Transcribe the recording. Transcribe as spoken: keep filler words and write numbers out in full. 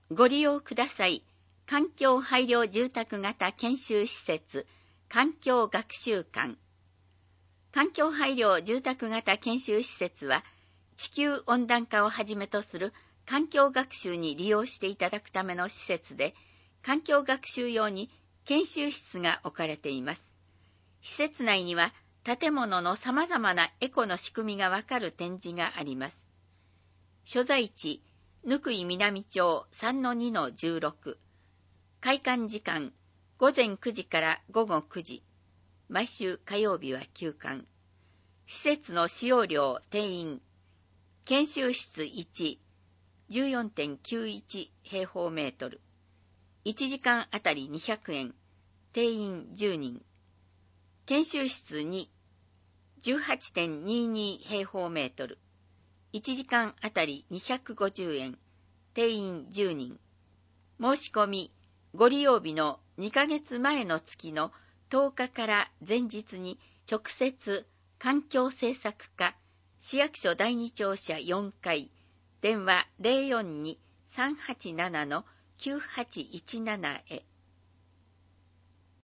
ご利用ください。環境配慮住宅型研修施設、環境学習館。環境配慮住宅型研修施設は、地球温暖化をはじめとする環境学習に利用していただくための施設で、環境学習用に研修室が置かれています。施設内には、建物の様々なエコの仕組みがわかる展示があります。所在地、貫井南町 さんのにのじゅうろく。開館時間、ごぜんくじからごごくじ。毎週火曜日は休館。施設の使用料、定員。研修室いち、じゅうよんてんきゅういち 平方メートル。いちじかんあたりにひゃくえん。定員じゅうにん。研修室に、じゅうはちてんにじゅうに 平方メートル。いちじかんあたりにひゃくごじゅうえん。定員じゅうにん。申し込み、ご利用日のにかげつまえの月のとおかから前日に直接環境政策課市役所だいに庁舎よんかい、電話 ゼロよんに さんはちなな きゅうはちいちなな へ。